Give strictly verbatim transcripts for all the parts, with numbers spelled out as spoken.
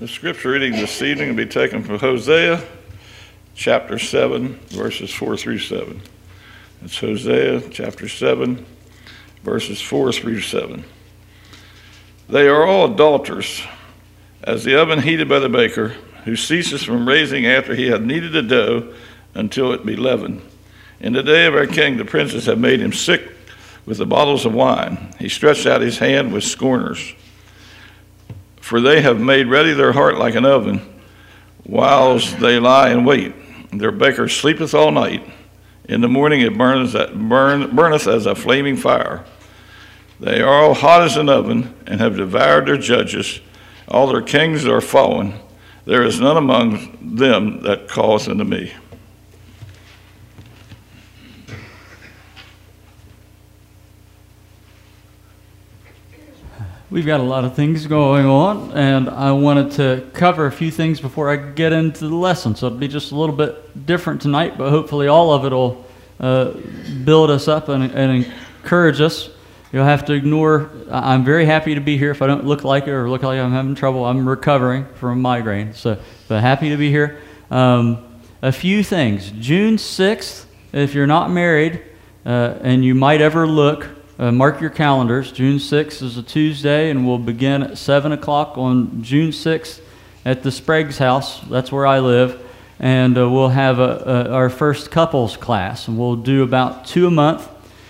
The scripture reading this evening will be taken from Hosea chapter seven, verses four through seven. It's Hosea chapter seven, verses four through seven. They are all adulterers, as the oven heated by the baker, who ceases from raising after he hath kneaded the dough until it be leavened. In the day of our king, the princes have made him sick with the bottles of wine. He stretched out his hand with scorners. For they have made ready their heart like an oven, whiles they lie in wait. Their baker sleepeth all night. In the morning it burneth, burn, burneth as a flaming fire. They are all hot as an oven, and have devoured their judges. All their kings are fallen. There is none among them that calleth unto me. We've got a lot of things going on, and I wanted to cover a few things before I get into the lesson. So it'll be just a little bit different tonight, but hopefully all of it will uh, build us up and, and encourage us. You'll have to ignore, I'm very happy to be here. If I don't look like it or look like I'm having trouble, I'm recovering from a migraine. So, but happy to be here. Um, a few things. June sixth, if you're not married, uh, and you might ever look, Uh, mark your calendars. June sixth is a Tuesday, and we'll begin at seven o'clock on June sixth at the Sprague's house. That's where I live. And uh, we'll have a, a, our first couples class, and we'll do about two a month.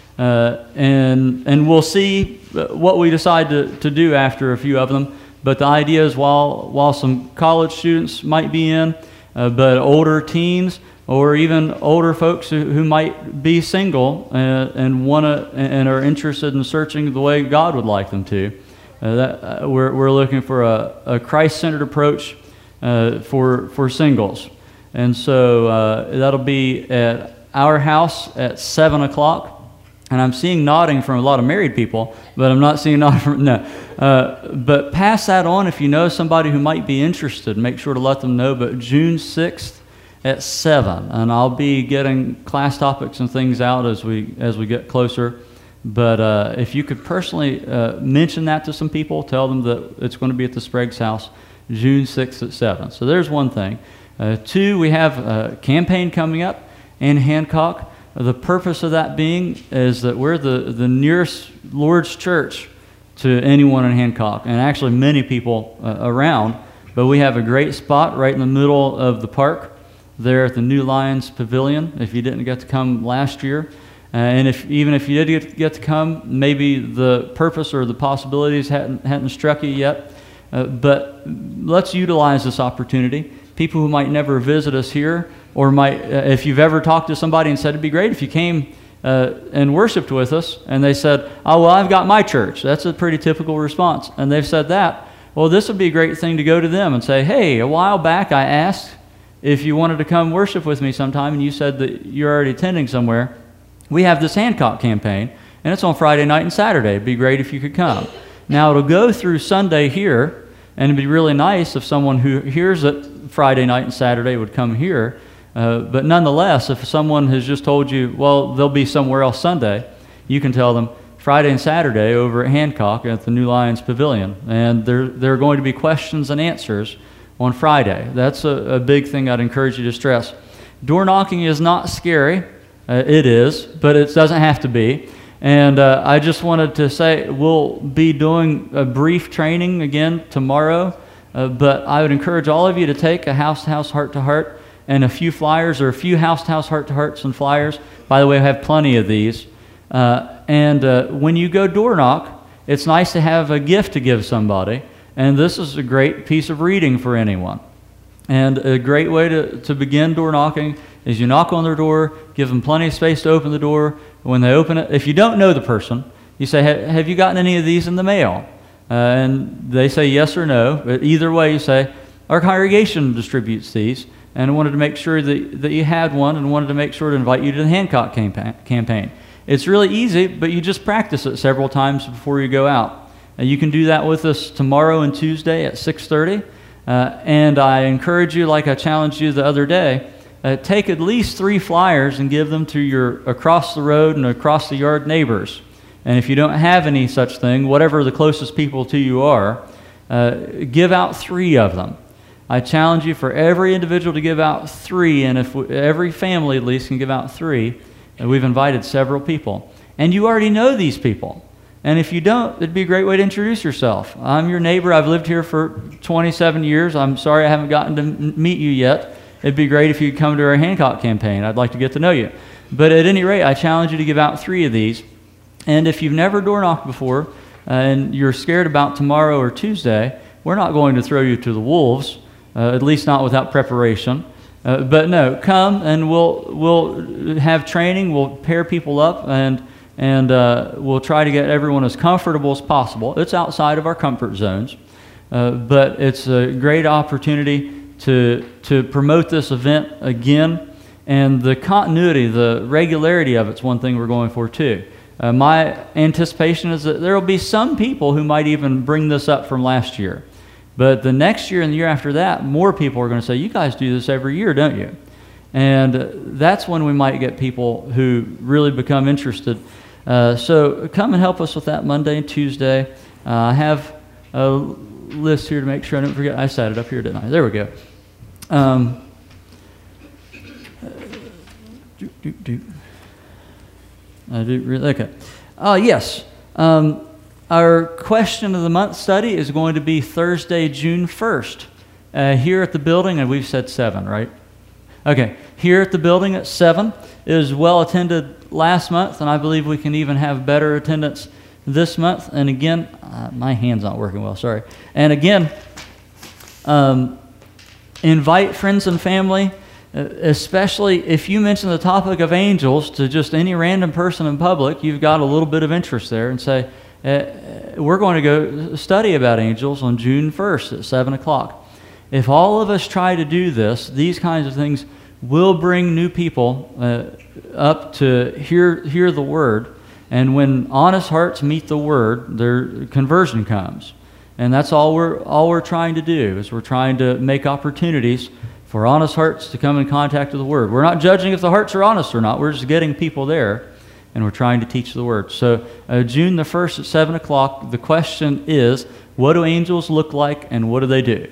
Uh, and and we'll see what we decide to, to do after a few of them. But the idea is while, while some college students might be in, uh, but older teens, or even older folks who, who might be single uh, and want to and are interested in searching the way God would like them to. Uh, that uh, we're we're looking for a, a Christ-centered approach uh, for for singles, and so uh, that'll be at our house at seven o'clock. And I'm seeing nodding from a lot of married people, but I'm not seeing nodding from no. Uh, but pass that on if you know somebody who might be interested. Make sure to let them know. But June sixth. At seven, and I'll be getting class topics and things out as we as we get closer. But uh, if you could personally uh, mention that to some people, tell them that it's going to be at the Sprague's house, June sixth at seven. So there's one thing. Uh, two, we have a campaign coming up in Hancock. The purpose of that being is that we're the, the nearest Lord's church to anyone in Hancock, and actually many people uh, around. But we have a great spot right in the middle of the park, there at the New Lions Pavilion, if you didn't get to come last year. Uh, and if even if you did get, get to come, maybe the purpose or the possibilities hadn't, hadn't struck you yet. Uh, but let's utilize this opportunity. People who might never visit us here, or might, uh, if you've ever talked to somebody and said, it'd be great if you came uh, and worshiped with us, and they said, oh, well, I've got my church. That's a pretty typical response. And they've said that. Well, this would be a great thing to go to them and say, hey, a while back I asked if you wanted to come worship with me sometime, and you said that you're already attending somewhere. We have this Hancock campaign, and it's on Friday night and Saturday. It'd be great if you could come. Now, it'll go through Sunday here, and it'd be really nice if someone who hears it Friday night and Saturday would come here. Uh, but nonetheless, if someone has just told you, well, they'll be somewhere else Sunday, you can tell them Friday and Saturday over at Hancock at the New Lions Pavilion. And there, there are going to be questions and answers on Friday. That's a, a big thing I'd encourage you to stress. Door knocking is not scary. Uh, it is, but it doesn't have to be. And uh, I just wanted to say we'll be doing a brief training again tomorrow, uh, but I would encourage all of you to take a house-to-house, heart-to-heart, and a few flyers, or a few house-to-house, heart-to-hearts and flyers. By the way, I have plenty of these. Uh, and uh, when you go door knock, it's nice to have a gift to give somebody. And this is a great piece of reading for anyone. And a great way to, to begin door knocking is you knock on their door, give them plenty of space to open the door. When they open it, if you don't know the person, you say, have you gotten any of these in the mail? Uh, and they say yes or no. But either way, you say, our congregation distributes these, and I wanted to make sure that, that you had one, and wanted to make sure to invite you to the Hancock campaign. It's really easy, but you just practice it several times before you go out. And you can do that with us tomorrow and Tuesday at six thirty. Uh, and I encourage you, like I challenged you the other day, uh, take at least three flyers and give them to your across the road and across the yard neighbors. And if you don't have any such thing, whatever the closest people to you are, uh, give out three of them. I challenge you for every individual to give out three, and if we, every family at least can give out three, and we've invited several people. And you already know these people. And if you don't, it'd be a great way to introduce yourself. I'm your neighbor. I've lived here for twenty-seven years. I'm sorry I haven't gotten to m- meet you yet. It'd be great if you'd come to our Hancock campaign. I'd like to get to know you. But at any rate, I challenge you to give out three of these. And if you've never door knocked before uh, and you're scared about tomorrow or Tuesday, we're not going to throw you to the wolves, uh, at least not without preparation. Uh, but no, come and we'll we'll have training. We'll pair people up and and uh, we'll try to get everyone as comfortable as possible. It's outside of our comfort zones, uh, but it's a great opportunity to to promote this event again. And the continuity, the regularity of it's one thing we're going for too. Uh, my anticipation is that there will be some people who might even bring this up from last year. But the next year and the year after that, more people are going to say, you guys do this every year, don't you? And uh, that's when we might get people who really become interested. Uh, so come and help us with that Monday and Tuesday. Uh, I have a list here to make sure I don't forget. I sat it up here, didn't I? There we go. Um, do, do, do. I do really, okay. Oh, yes. Um, Our question of the month study is going to be Thursday, June first, uh, here at the building, and we've said seven, right? Okay, here at the building at seven. It was well attended last month, and I believe we can even have better attendance this month. And again, uh, my hand's not working well, sorry. And again, um, invite friends and family, uh, especially if you mention the topic of angels to just any random person in public, you've got a little bit of interest there, and say, Uh, we're going to go study about angels on June first at seven o'clock. If all of us try to do this, these kinds of things will bring new people uh, up to hear hear the Word. And when honest hearts meet the Word, their conversion comes. And that's all we're all we're trying to do, is we're trying to make opportunities for honest hearts to come in contact with the Word. We're not judging if the hearts are honest or not. We're just getting people there. And we're trying to teach the Word. So uh, June the first at seven o'clock, the question is, what do angels look like and what do they do?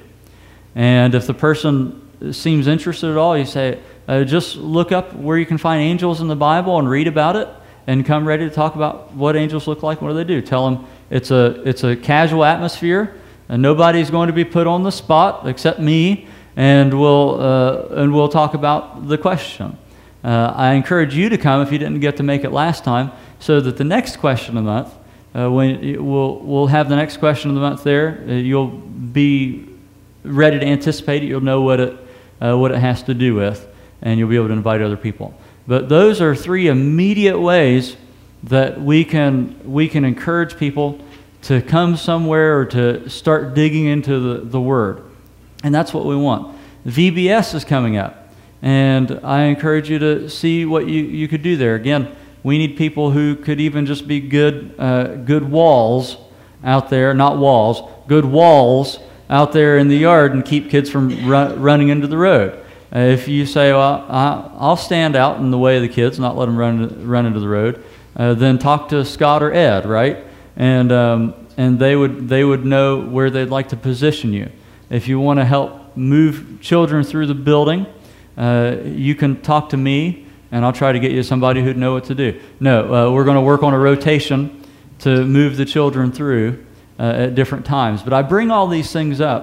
And if the person seems interested at all, you say, uh, just look up where you can find angels in the Bible and read about it and come ready to talk about what angels look like and what do they do. Tell them it's a, it's a casual atmosphere and nobody's going to be put on the spot except me, and we'll, uh, and we'll talk about the question. Uh, I encourage you to come if you didn't get to make it last time, so that the next question of the month, uh, when it, we'll we'll have the next question of the month there, uh, you'll be ready to anticipate it. You'll know what it uh, what it has to do with, and you'll be able to invite other people. But those are three immediate ways that we can we can encourage people to come somewhere or to start digging into the, the Word, and that's what we want. V B S is coming up. And I encourage you to see what you, you could do there. Again, we need people who could even just be good uh, good walls out there, not walls, good walls out there in the yard and keep kids from ru- running into the road. Uh, if you say, well, I, I'll stand out in the way of the kids, not let them run, run into the road, uh, then talk to Scott or Ed, right? And um, and they would they would know where they'd like to position you. If you want to help move children through the building, Uh, you can talk to me, and I'll try to get you somebody who'd know what to do. No, uh, we're going to work on a rotation to move the children through uh, at different times. But I bring all these things up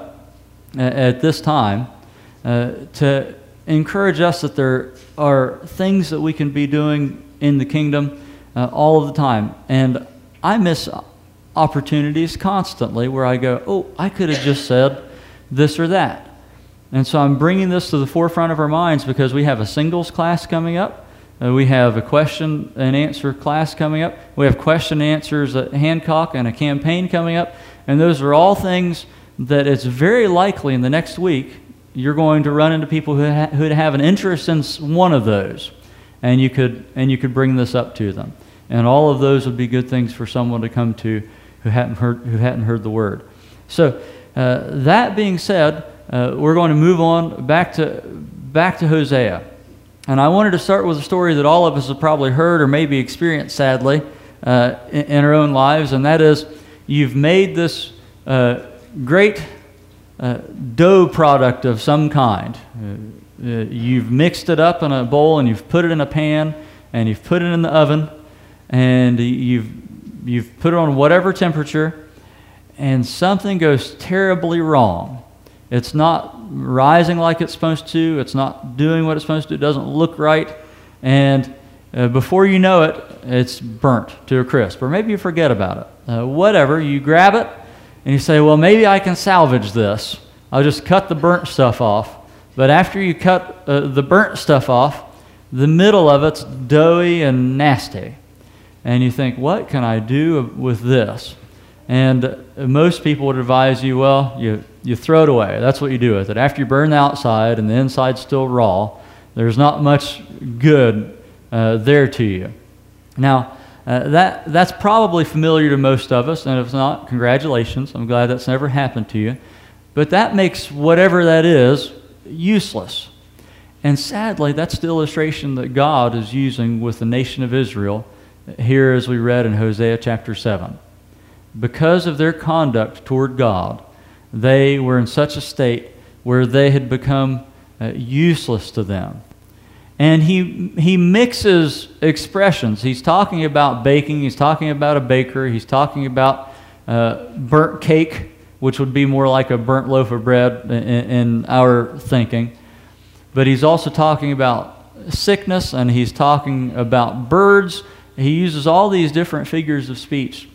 uh, at this time uh, to encourage us that there are things that we can be doing in the kingdom uh, all of the time. And I miss opportunities constantly where I go, oh, I could have just said this or that. And so I'm bringing this to the forefront of our minds because we have a singles class coming up. Uh, we have a question and answer class coming up. We have question and answers at Hancock and a campaign coming up. And those are all things that it's very likely in the next week you're going to run into people who ha- who have an interest in one of those. And you could and you could bring this up to them. And all of those would be good things for someone to come to who hadn't heard who hadn't heard the Word. So uh, that being said, Uh, we're going to move on back to back to Hosea. And I wanted to start with a story that all of us have probably heard or maybe experienced, sadly, uh, in, in our own lives, and that is you've made this uh, great uh, dough product of some kind. Uh, uh, you've mixed it up in a bowl and you've put it in a pan and you've put it in the oven and you've you've put it on whatever temperature, and something goes terribly wrong. It's not rising like it's supposed to. It's not doing what it's supposed to. It doesn't look right. And uh, before you know it, it's burnt to a crisp. Or maybe you forget about it. Uh, whatever, you grab it and you say, well, maybe I can salvage this. I'll just cut the burnt stuff off. But after you cut uh, the burnt stuff off, the middle of it's doughy and nasty. And you think, what can I do with this? And uh, most people would advise you, well, you, you throw it away. That's what you do with it. After you burn the outside and the inside's still raw, there's not much good uh, there to you. Now, uh, that that's probably familiar to most of us, and if it's not, congratulations. I'm glad that's never happened to you. But that makes whatever that is useless. And sadly, that's the illustration that God is using with the nation of Israel here, as we read in Hosea chapter seven. Because of their conduct toward God, they were in such a state where they had become uh, useless to them. And he he mixes expressions. He's talking about baking. He's talking about a baker. He's talking about uh, burnt cake, which would be more like a burnt loaf of bread in, in our thinking. But he's also talking about sickness, and he's talking about birds. He uses all these different figures of speech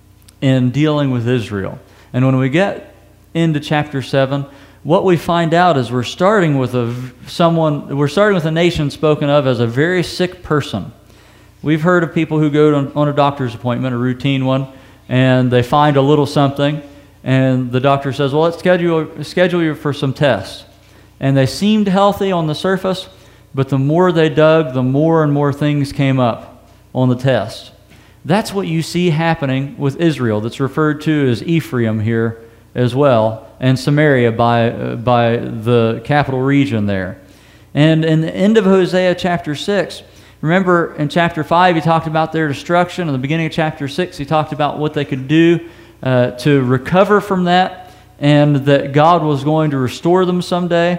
in dealing with Israel. And when we get into chapter seven, what we find out is we're starting with a someone we're starting with a nation spoken of as a very sick person. We've heard of people who go to, on a doctor's appointment, a routine one, and they find a little something, and the doctor says, well, let's schedule schedule you for some tests. And they seemed healthy on the surface, but the more they dug, the more and more things came up on the test. That's what you see happening with Israel, that's referred to as Ephraim here as well, and Samaria by, uh, by the capital region there. And in the end of Hosea chapter six, remember in chapter five he talked about their destruction. In the beginning of chapter six he talked about what they could do uh, to recover from that, and that God was going to restore them someday.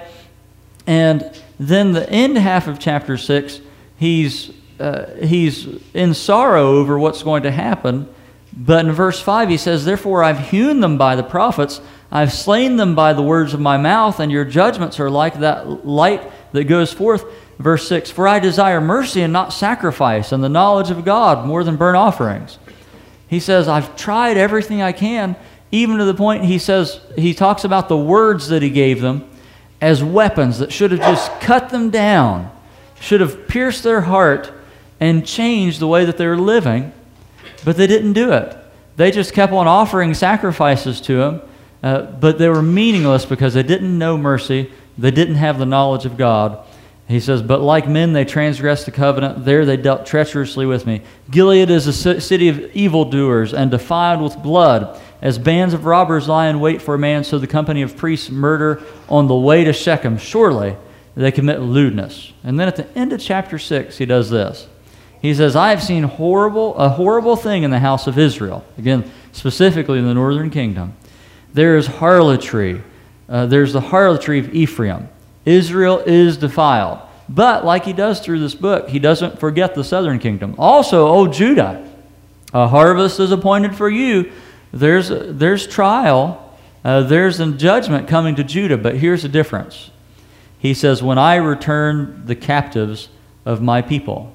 And then the end half of chapter six, he's Uh, he's in sorrow over what's going to happen. But in verse five he says, therefore I've hewn them by the prophets, I've slain them by the words of my mouth, and your judgments are like that light that goes forth. Verse six, for I desire mercy and not sacrifice, and the knowledge of God more than burnt offerings. He says, I've tried everything I can, even to the point he says, he talks about the words that he gave them as weapons that should have just cut them down, should have pierced their heart and changed the way that they were living, but they didn't do it. They just kept on offering sacrifices to him, uh, but they were meaningless because they didn't know mercy. They didn't have the knowledge of God. He says, but like men they transgressed the covenant. There they dealt treacherously with me. Gilead is a city of evildoers and defiled with blood. As bands of robbers lie in wait for a man, so the company of priests murder on the way to Shechem. Surely they commit lewdness. And then at the end of chapter six he does this. He says, I have seen horrible, a horrible thing in the house of Israel. Again, specifically in the northern kingdom. There is harlotry. Uh, there's the harlotry of Ephraim. Israel is defiled. But like he does through this book, he doesn't forget the southern kingdom. Also, O Judah, a harvest is appointed for you. There's, there's trial. Uh, there's a judgment coming to Judah. But here's the difference. He says, when I return the captives of my people.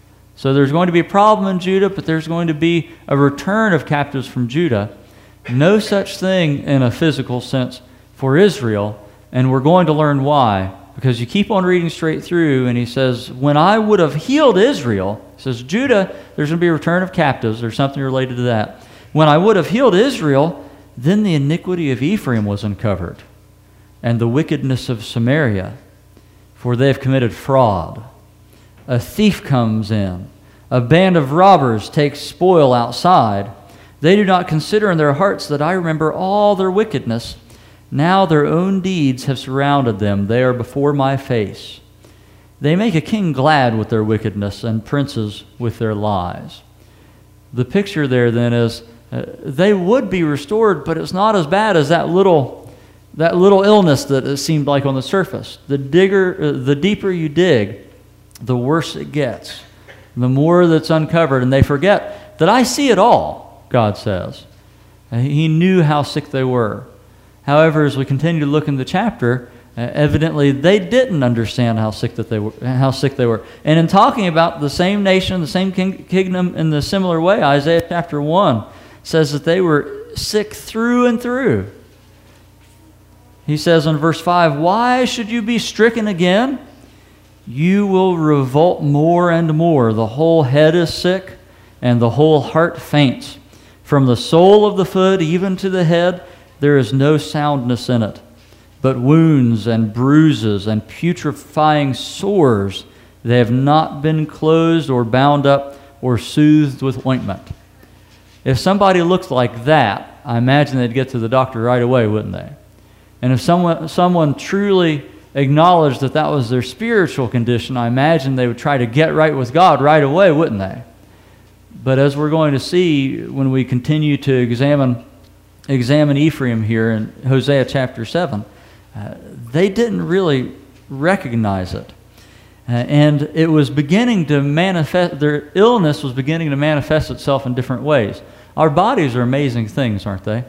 So there's going to be a problem in Judah, but there's going to be a return of captives from Judah. No such thing in a physical sense for Israel, and we're going to learn why. Because you keep on reading straight through, and he says, when I would have healed Israel, he says, Judah, there's going to be a return of captives. There's something related to that. When I would have healed Israel, then the iniquity of Ephraim was uncovered, and the wickedness of Samaria, for they have committed fraud. A thief comes in. A band of robbers takes spoil outside. They do not consider in their hearts that I remember all their wickedness. Now their own deeds have surrounded them. They are before my face. They make a king glad with their wickedness and princes with their lies. The picture there then is uh, they would be restored, but it's not as bad as that little, that little illness that it seemed like on the surface. The digger, uh, the deeper you dig, the worse it gets. The more that's uncovered, and they forget that I see it all, God says. He knew how sick they were. However, as we continue to look in the chapter, uh, evidently they didn't understand how sick that they were. How sick they were. And in talking about the same nation, the same king, kingdom, in the similar way, Isaiah chapter one says that they were sick through and through. He says in verse five, "Why should you be stricken again? You will revolt more and more. The whole head is sick, and the whole heart faints. From the sole of the foot even to the head, there is no soundness in it, but wounds and bruises and putrefying sores. They have not been closed or bound up or soothed with ointment." If somebody looked like that, I imagine they'd get to the doctor right away, wouldn't they? And if someone, someone truly acknowledged that that was their spiritual condition, I imagine they would try to get right with God right away, wouldn't they? But as we're going to see when we continue to examine examine Ephraim here in Hosea chapter seven, uh, they didn't really recognize it. Uh, and it was beginning to manifest, their illness was beginning to manifest itself in different ways. Our bodies are amazing things, aren't they?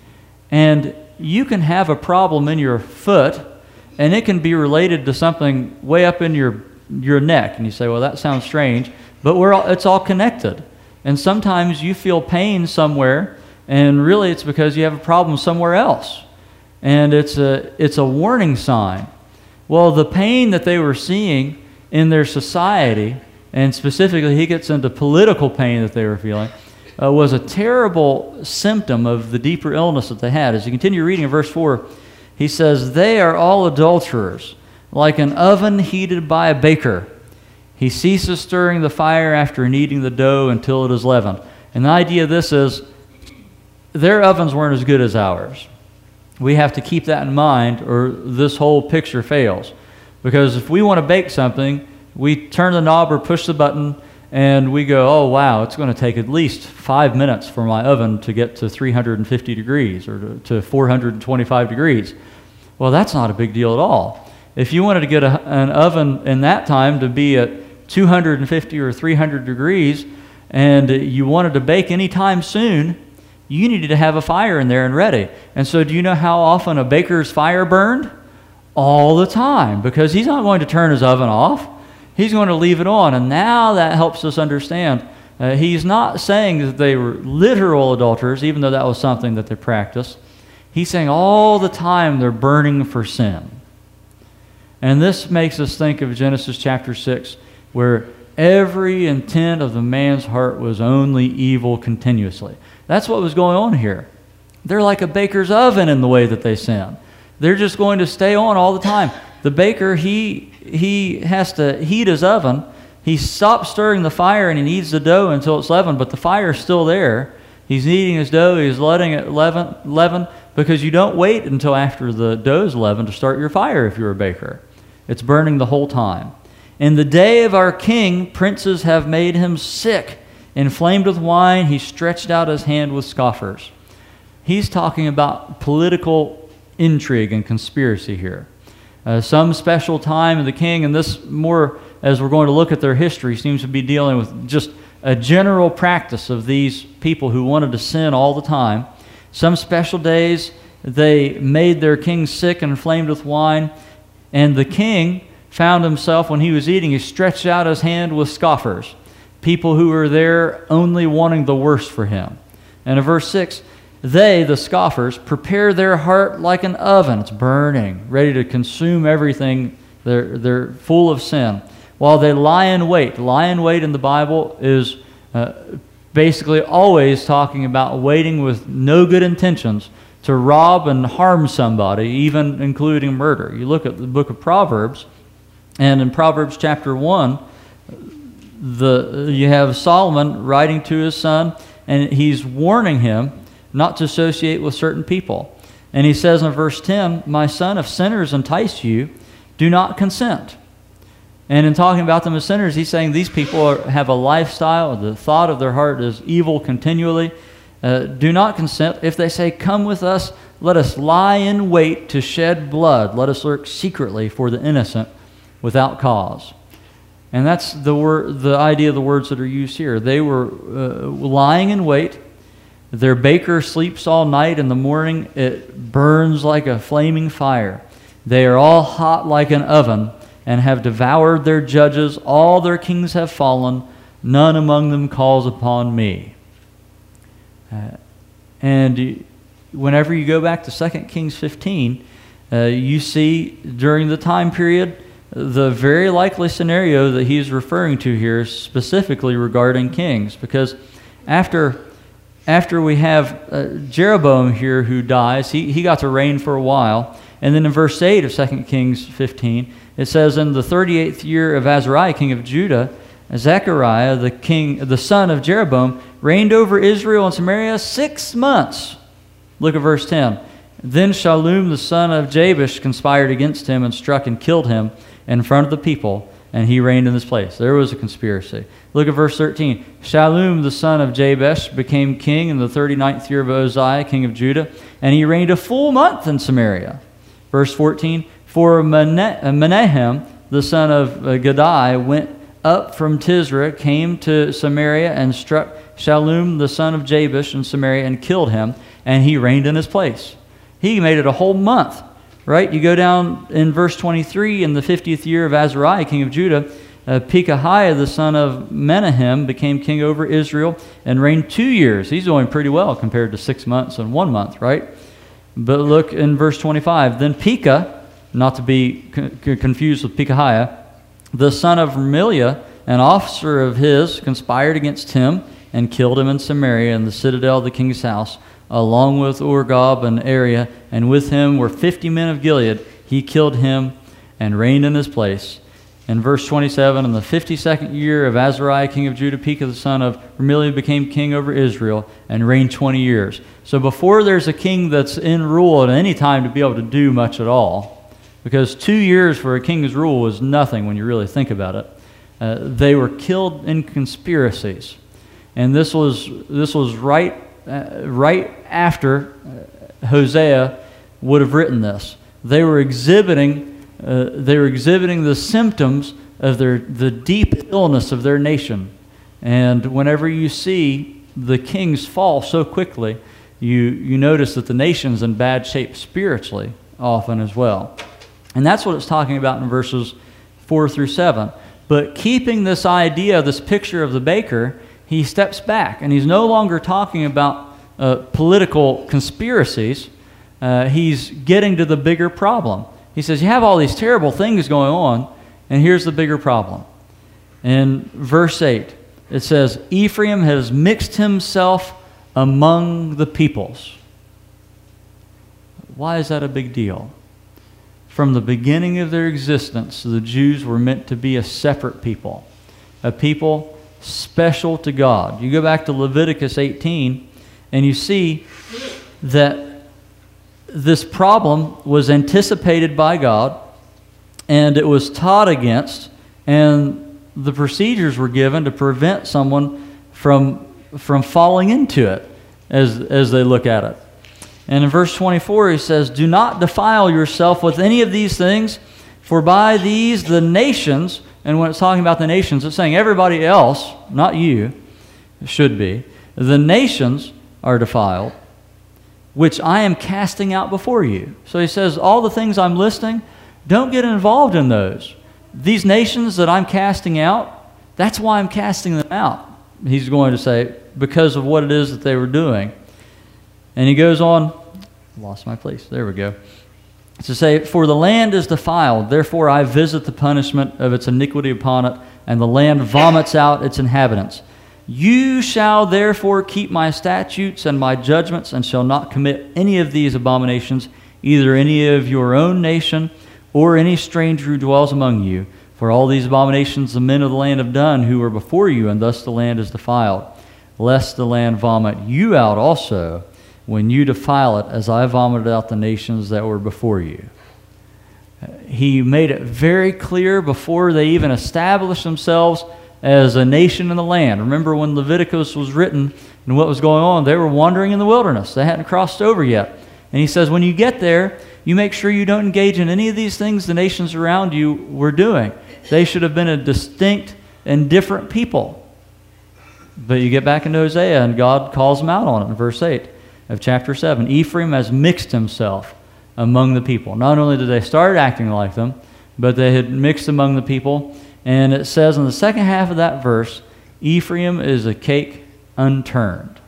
And you can have a problem in your foot, and it can be related to something way up in your your neck. And you say, well, that sounds strange, but we're all, it's all connected. And sometimes you feel pain somewhere, and really it's because you have a problem somewhere else. And it's a, it's a warning sign. Well, the pain that they were seeing in their society, and specifically he gets into political pain that they were feeling, uh, was a terrible symptom of the deeper illness that they had. As you continue reading in verse four, he says, "They are all adulterers, like an oven heated by a baker. He ceases stirring the fire after kneading the dough until it is leavened." And the idea of this is, their ovens weren't as good as ours. We have to keep that in mind, or this whole picture fails. Because if we want to bake something, we turn the knob or push the button, and we go, oh, wow, it's going to take at least five minutes for my oven to get to three hundred fifty degrees or to, to four hundred twenty-five degrees. Well, that's not a big deal at all. If you wanted to get a, an oven in that time to be at two hundred fifty or three hundred degrees, and you wanted to bake anytime soon, you needed to have a fire in there and ready. And so do you know how often a baker's fire burned? All the time, because he's not going to turn his oven off. He's going to leave it on. And now that helps us understand. Uh, he's not saying that they were literal adulterers, even though that was something that they practiced. He's saying all the time they're burning for sin. And this makes us think of Genesis chapter six, where every intent of the man's heart was only evil continuously. That's what was going on here. They're like a baker's oven in the way that they sin. They're just going to stay on all the time. The baker, he he has to heat his oven. He stops stirring the fire and he kneads the dough until it's leavened, but the fire's still there. He's kneading his dough, he's letting it leaven, leaven, because you don't wait until after the dough's leavened to start your fire if you're a baker. It's burning the whole time. In the day of our king, princes have made him sick. Inflamed with wine, he stretched out his hand with scoffers. He's talking about political intrigue and conspiracy here. Uh, some special time of the king, and this more, as we're going to look at their history, seems to be dealing with just a general practice of these people who wanted to sin all the time. Some special days, they made their king sick and inflamed with wine, and the king found himself, when he was eating, he stretched out his hand with scoffers, people who were there only wanting the worst for him. And in verse six, they, the scoffers, prepare their heart like an oven. It's burning, ready to consume everything. They're, they're full of sin. While they lie in wait. Lie in wait in the Bible is uh, basically always talking about waiting with no good intentions to rob and harm somebody, even including murder. You look at the book of Proverbs, and in Proverbs chapter one, the, you have Solomon writing to his son, and he's warning him not to associate with certain people. And he says in verse ten, "My son, if sinners entice you, do not consent." And in talking about them as sinners, he's saying these people are, have a lifestyle, the thought of their heart is evil continually, Uh, do not consent. If they say, come with us, let us lie in wait to shed blood. Let us lurk secretly for the innocent without cause. And that's the word, the idea of the words that are used here. They were uh, lying in wait. Their baker sleeps all night. In the morning, it burns like a flaming fire. They are all hot like an oven and have devoured their judges. All their kings have fallen. None among them calls upon me. Uh, and whenever you go back to Second Kings fifteen, uh, you see during the time period the very likely scenario that he's referring to here, specifically regarding kings. Because after after we have uh, Jeroboam here who dies, he, he got to reign for a while. And then in verse eight of Second Kings fifteen, it says, in the thirty-eighth year of Azariah, king of Judah, Zechariah, the king, the son of Jeroboam, reigned over Israel and Samaria six months. Look at verse ten. Then Shallum, the son of Jabesh, conspired against him and struck and killed him in front of the people, and he reigned in his place. There was a conspiracy. Look at verse thirteen. Shallum, the son of Jabesh, became king in the thirty-ninth year of Uzziah, king of Judah, and he reigned a full month in Samaria. Verse fourteen. For Menahem, the son of Gadai, went up from Tisra, came to Samaria, and struck Shallum, the son of Jabesh, in Samaria, and killed him, and he reigned in his place. He made it a whole month, right? You go down in verse twenty-three, in the fiftieth year of Azariah, king of Judah, uh, Pekahiah, the son of Menahem, became king over Israel and reigned two years. He's doing pretty well compared to six months and one month, right? But look in verse twenty-five. Then Pekah, not to be co- confused with Pekahiah, the son of Remaliah, an officer of his, conspired against him and killed him in Samaria in the citadel of the king's house, along with Urgab and Ariah, and with him were fifty men of Gilead. He killed him and reigned in his place. In verse twenty-seven, in the fifty-second year of Azariah, king of Judah, Pekah, the son of Remaliah, became king over Israel and reigned twenty years. So before there's a king that's in rule at any time to be able to do much at all, because two years for a king's rule is nothing when you really think about it, uh, they were killed in conspiracies. And this was this was right uh, right after uh, Hosea would have written this. They were exhibiting uh, they were exhibiting the symptoms of their the deep illness of their nation. And whenever you see the kings fall so quickly, you you notice that the nation's in bad shape spiritually often as well. And that's what it's talking about in verses four through seven. But keeping this idea, this picture of the baker, he steps back, and he's no longer talking about uh, political conspiracies. Uh, he's getting to the bigger problem. He says, you have all these terrible things going on, and here's the bigger problem. In verse eight, it says, Ephraim has mixed himself among the peoples. Why is that a big deal? From the beginning of their existence, the Jews were meant to be a separate people, a people special to God. You go back to Leviticus eighteen, and you see that this problem was anticipated by God, and it was taught against, and the procedures were given to prevent someone from, from falling into it as, as they look at it. And in verse twenty-four, he says, do not defile yourself with any of these things, for by these the nations, and when it's talking about the nations, it's saying everybody else, not you, should be, the nations are defiled, which I am casting out before you. So he says, all the things I'm listing, don't get involved in those. These nations that I'm casting out, that's why I'm casting them out, he's going to say, because of what it is that they were doing. And he goes on, lost my place, there we go, to say, for the land is defiled, therefore I visit the punishment of its iniquity upon it, and the land vomits out its inhabitants. You shall therefore keep my statutes and my judgments, and shall not commit any of these abominations, either any of your own nation, or any stranger who dwells among you. For all these abominations the men of the land have done who were before you, and thus the land is defiled, lest the land vomit you out also, when you defile it, as I vomited out the nations that were before you. He made it very clear before they even established themselves as a nation in the land. Remember when Leviticus was written and what was going on? They were wandering in the wilderness. They hadn't crossed over yet. And he says, when you get there, you make sure you don't engage in any of these things the nations around you were doing. They should have been a distinct and different people. But you get back into Hosea, and God calls them out on it in verse eight of chapter seven. Ephraim has mixed himself among the people. Not only did they start acting like them, but they had mixed among the people. And it says in the second half of that verse, Ephraim is a cake unturned.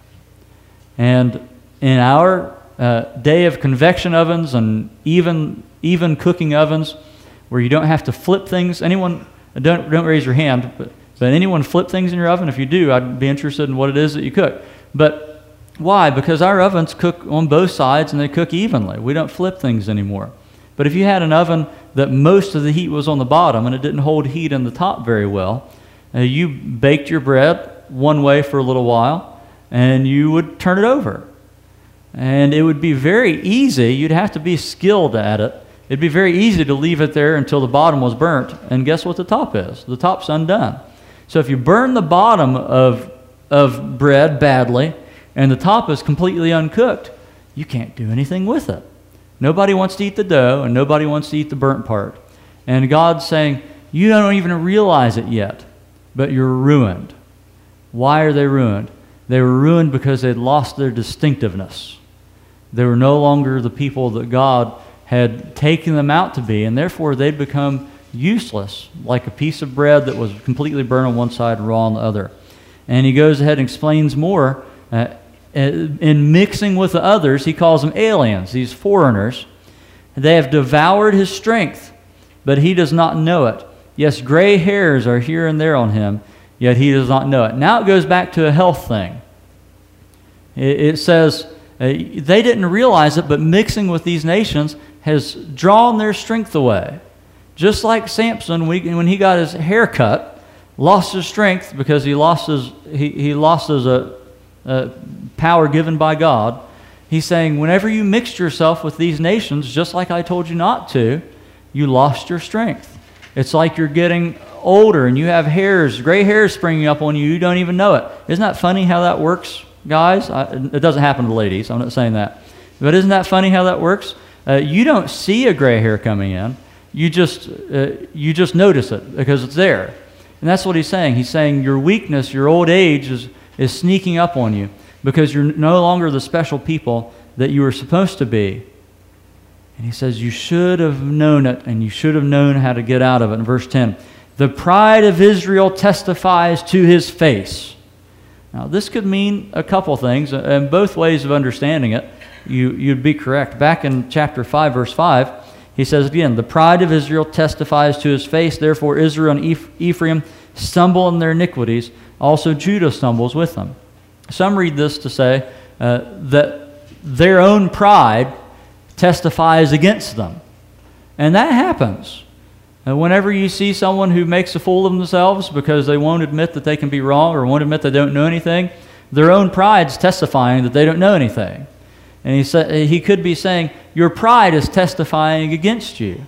And in our uh, day of convection ovens and even even cooking ovens, where you don't have to flip things, anyone, don't don't raise your hand, but, but anyone flip things in your oven? If you do, I'd be interested in what it is that you cook. But why? Because our ovens cook on both sides and they cook evenly. We don't flip things anymore. But if you had an oven that most of the heat was on the bottom and it didn't hold heat in the top very well, uh, you baked your bread one way for a little while and you would turn it over. And it would be very easy. You'd have to be skilled at it. It'd be very easy to leave it there until the bottom was burnt. And guess what the top is? The top's undone. So if you burn the bottom of, of bread badly and the top is completely uncooked, you can't do anything with it. Nobody wants to eat the dough, and nobody wants to eat the burnt part. And God's saying, you don't even realize it yet, but you're ruined. Why are they ruined? They were ruined because they'd lost their distinctiveness. They were no longer the people that God had taken them out to be, and therefore they'd become useless, like a piece of bread that was completely burned on one side and raw on the other. And he goes ahead and explains more. Uh, In mixing with the others, he calls them aliens, these foreigners. They have devoured his strength, but he does not know it. Yes, gray hairs are here and there on him, yet he does not know it. Now it goes back to a health thing. It says uh, they didn't realize it, but mixing with these nations has drawn their strength away. Just like Samson, when he got his hair cut, lost his strength because he lost his he, he lost his uh, uh, power given by God. He's saying, whenever you mixed yourself with these nations, just like I told you not to, you lost your strength. It's like you're getting older and you have hairs, gray hairs springing up on you. You don't even know it. Isn't that funny how that works, guys? I, it doesn't happen to ladies. I'm not saying that. But isn't that funny how that works? Uh, you don't see a gray hair coming in. You just, uh, you just notice it because it's there. And that's what he's saying. He's saying your weakness, your old age is, is sneaking up on you because you're no longer the special people that you were supposed to be. And he says you should have known it, and you should have known how to get out of it. In verse ten, the pride of Israel testifies to his face. Now, this could mean a couple things, and both ways of understanding it, you, you'd be correct. Back in chapter five, verse five, he says again, the pride of Israel testifies to his face, therefore Israel and Ephraim stumble in their iniquities, also Judah stumbles with them. Some read this to say uh, that their own pride testifies against them. And that happens. And whenever you see someone who makes a fool of themselves because they won't admit that they can be wrong or won't admit they don't know anything, their own pride's testifying that they don't know anything. And he, sa- he could be saying, your pride is testifying against you.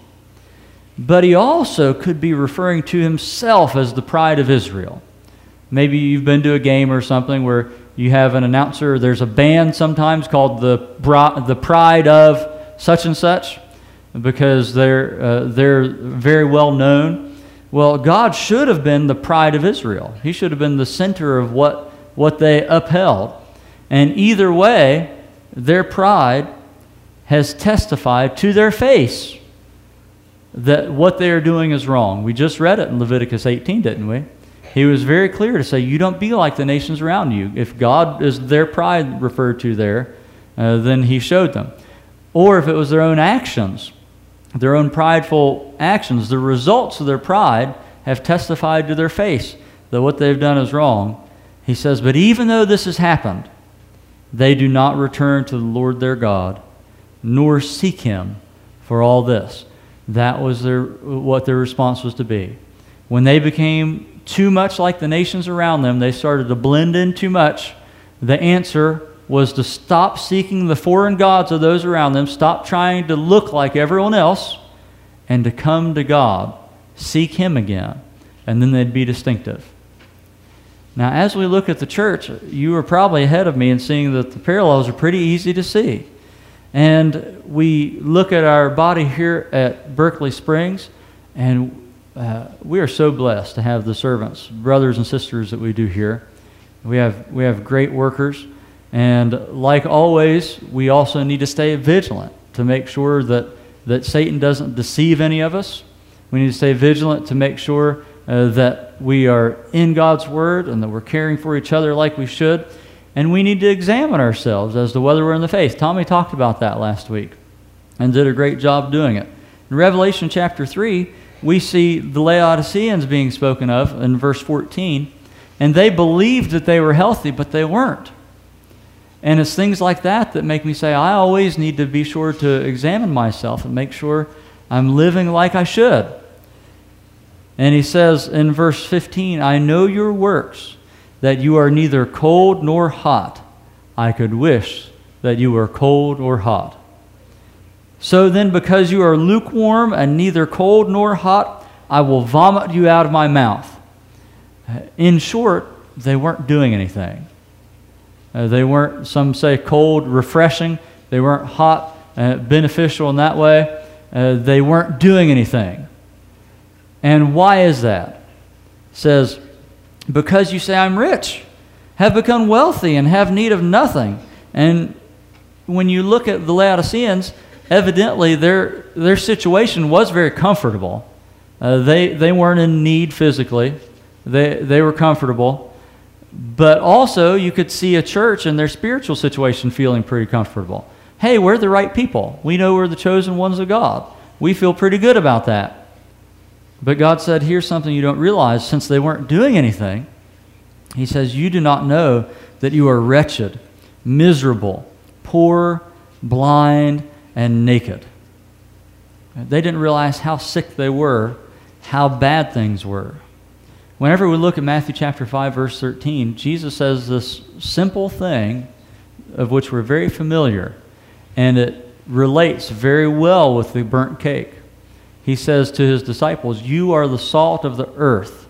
But he also could be referring to himself as the pride of Israel. Maybe you've been to a game or something where you have an announcer, there's a band sometimes called the, Bri- the Pride of such and such, because they're, uh, they're very well known. Well, God should have been the pride of Israel. He should have been the center of what, what they upheld. And either way, their pride has testified to their face that what they are doing is wrong. We just read it in Leviticus eighteen, didn't we? He was very clear to say, you don't be like the nations around you. If God is their pride referred to there, uh, then he showed them. Or if it was their own actions, their own prideful actions, the results of their pride have testified to their face that what they've done is wrong. He says, but even though this has happened, they do not return to the Lord their God, nor seek him for all this. That was their, what their response was to be. When they became too much like the nations around them, they started to blend in too much, the answer was to stop seeking the foreign gods of those around them, stop trying to look like everyone else, and to come to God, seek him again, and then they'd be distinctive. Now, as we look at the church, you are probably ahead of me in seeing that the parallels are pretty easy to see. And we look at our body here at Berkeley Springs, and uh, we are so blessed to have the servants, brothers and sisters that we do here. We have, we have great workers, and like always, we also need to stay vigilant to make sure that, that Satan doesn't deceive any of us. We need to stay vigilant to make sure uh, that we are in God's Word and that we're caring for each other like we should. And we need to examine ourselves as to whether we're in the faith. Tommy talked about that last week and did a great job doing it. In Revelation chapter three, we see the Laodiceans being spoken of in verse fourteen, and they believed that they were healthy, but they weren't. And it's things like that that make me say, I always need to be sure to examine myself and make sure I'm living like I should. And he says in verse fifteen, I know your works, that you are neither cold nor hot. I could wish that you were cold or hot. So then, because you are lukewarm and neither cold nor hot, I will vomit you out of my mouth. In short, they weren't doing anything. Uh, they weren't, some say, cold, refreshing. They weren't hot, uh, beneficial in that way. Uh, they weren't doing anything. And why is that? It says, because you say, I'm rich, have become wealthy, and have need of nothing. And when you look at the Laodiceans, evidently their, their situation was very comfortable. Uh, they, they weren't in need physically. They, they were comfortable. But also, you could see a church in their spiritual situation feeling pretty comfortable. Hey, we're the right people. We know we're the chosen ones of God. We feel pretty good about that. But God said, here's something you don't realize. Since they weren't doing anything, he says, you do not know that you are wretched, miserable, poor, blind, and naked. They didn't realize how sick they were, how bad things were. Whenever we look at Matthew chapter five, verse thirteen, Jesus says this simple thing of which we're very familiar, and it relates very well with the burnt cake. He says to his disciples, you are the salt of the earth.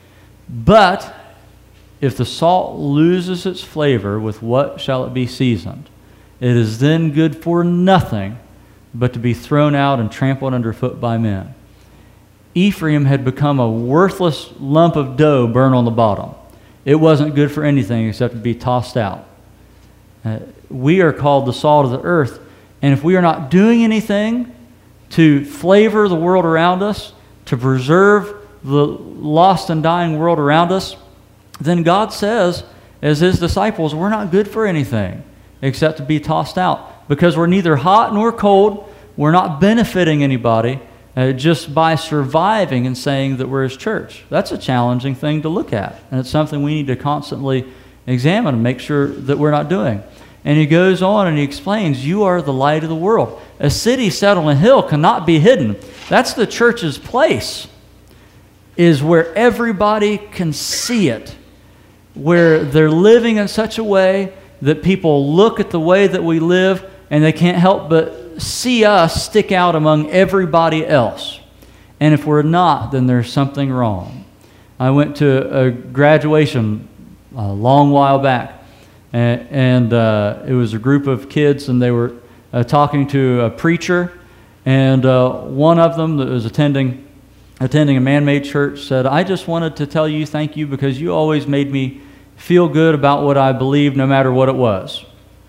But if the salt loses its flavor, with what shall it be seasoned? It is then good for nothing but to be thrown out and trampled underfoot by men. Ephraim had become a worthless lump of dough burned on the bottom. It wasn't good for anything except to be tossed out. Uh, we are called the salt of the earth, and if we are not doing anything to flavor the world around us, to preserve the lost and dying world around us, then God says, as his disciples, we're not good for anything except to be tossed out, because we're neither hot nor cold. We're not benefiting anybody uh, just by surviving and saying that we're his church. That's a challenging thing to look at, and it's something we need to constantly examine and make sure that we're not doing. And he goes on and he explains, you are the light of the world. A city set on a hill cannot be hidden. That's the church's place, is where everybody can see it, where they're living in such a way that people look at the way that we live and they can't help but see us stick out among everybody else. And if we're not, then there's something wrong. I went to a graduation a long while back, and, and uh, it was a group of kids, and they were uh, talking to a preacher, and uh, one of them that was attending attending a man-made church said, I just wanted to tell you thank you because you always made me feel good about what I believed no matter what it was.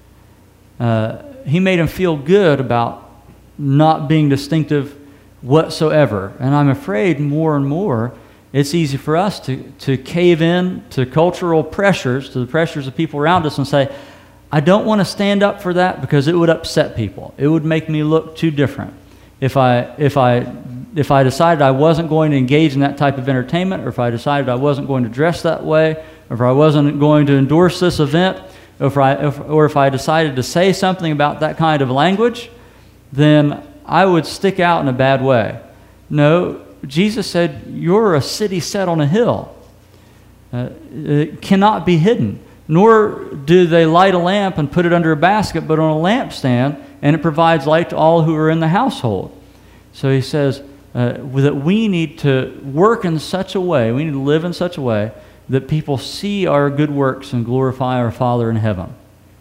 Uh, he made him feel good about not being distinctive whatsoever. And I'm afraid more and more it's easy for us to, to cave in to cultural pressures, to the pressures of people around us, and say, I don't want to stand up for that because it would upset people. It would make me look too different. If I, if I, if I decided I wasn't going to engage in that type of entertainment, or if I decided I wasn't going to dress that way, or if I wasn't going to endorse this event, or if I, if, or if I decided to say something about that kind of language, then I would stick out in a bad way. No, Jesus said, you're a city set on a hill. Uh, it cannot be hidden. Nor do they light a lamp and put it under a basket, but on a lampstand, and it provides light to all who are in the household. So he says uh, that we need to work in such a way, we need to live in such a way that people see our good works and glorify our Father in heaven.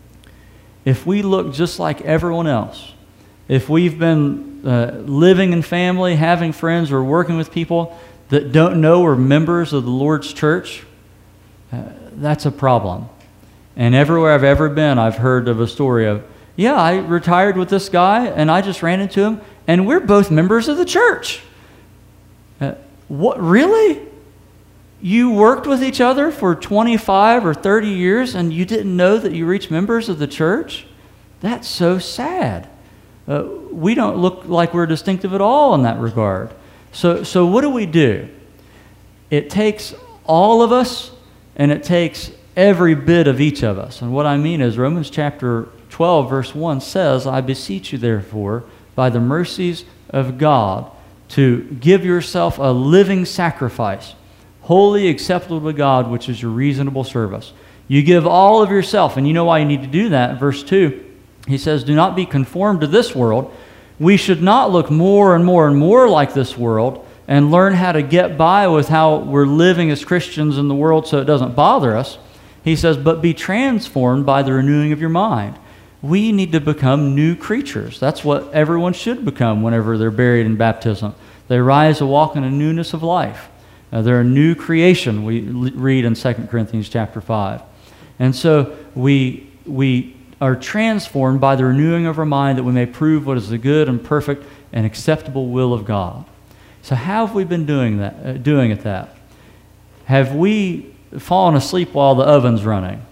If we look just like everyone else, if we've been uh, living in family, having friends, or working with people that don't know we're members of the Lord's church, uh, that's a problem. And everywhere I've ever been, I've heard of a story of, yeah, I retired with this guy, and I just ran into him, and we're both members of the church. Uh, what, really? You worked with each other for twenty-five or thirty years, and you didn't know that you reached members of the church? That's so sad. Uh, we don't look like we're distinctive at all in that regard. So, so what do we do? It takes all of us, and it takes every bit of each of us. And what I mean is Romans chapter twelve, verse one says, I beseech you, therefore, by the mercies of God, to give yourself a living sacrifice, wholly acceptable to God, which is your reasonable service. You give all of yourself, and you know why you need to do that. Verse two, he says, do not be conformed to this world. We should not look more and more and more like this world and learn how to get by with how we're living as Christians in the world so it doesn't bother us. He says, but be transformed by the renewing of your mind. We need to become new creatures. That's what everyone should become whenever they're buried in baptism. They rise to walk in a newness of life. Uh, they're a new creation, we l- read in Second Corinthians chapter five. And so we, we are transformed by the renewing of our mind that we may prove what is the good and perfect and acceptable will of God. So how have we been doing that? Uh, doing at that? Have we fallen asleep while the oven's running?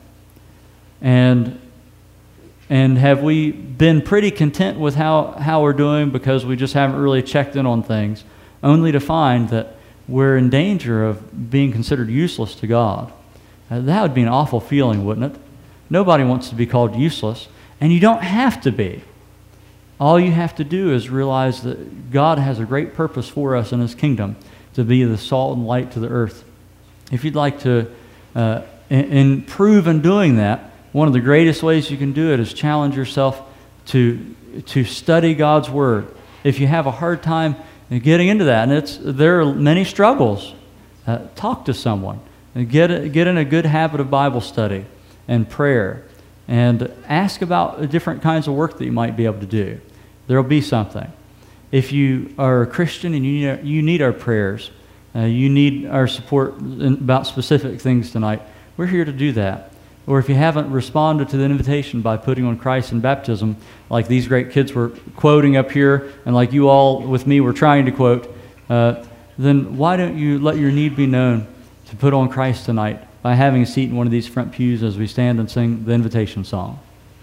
And and have we been pretty content with how, how we're doing because we just haven't really checked in on things, only to find that we're in danger of being considered useless to God? Uh, that would be an awful feeling, wouldn't it? Nobody wants to be called useless, and you don't have to be. All you have to do is realize that God has a great purpose for us in His kingdom, to be the salt and light to the earth. If you'd like to uh, improve in doing that, one of the greatest ways you can do it is challenge yourself to, to study God's Word. If you have a hard time getting into that, and it's, there are many struggles, uh, talk to someone. And get, get in a good habit of Bible study and prayer, and ask about different kinds of work that you might be able to do. There will be something. If you are a Christian and you need our, you need our prayers, uh, you need our support in, about specific things tonight, we're here to do that. Or if you haven't responded to the invitation by putting on Christ in baptism, like these great kids were quoting up here, and like you all with me were trying to quote, uh, then why don't you let your need be known to put on Christ tonight by having a seat in one of these front pews as we stand and sing the invitation song.